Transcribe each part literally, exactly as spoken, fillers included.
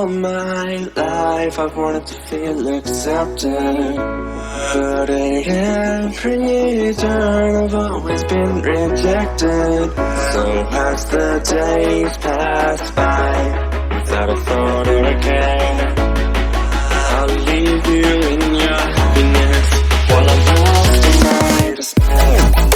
All my life I've wanted to feel accepted, but at every turn I've always been rejected. So as the days pass by, without a thought or a care, I'll leave you in your happiness while I'm lost in my despair.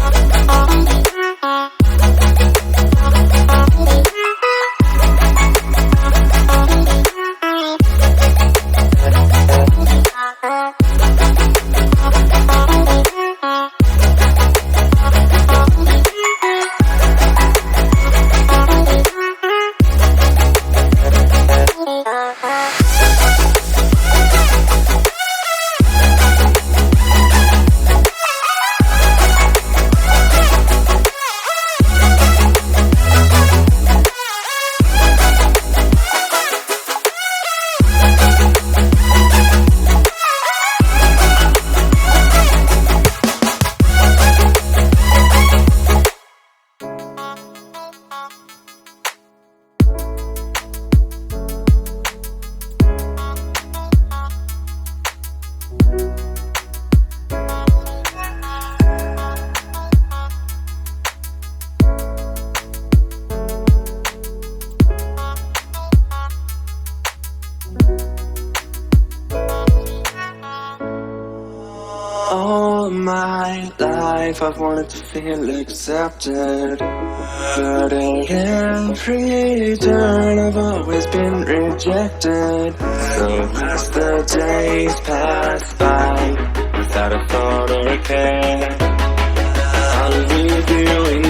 All my life I've wanted to feel accepted, but at every turn I've always been rejected. So as the days pass by, without a thought or a care, I'll leave you in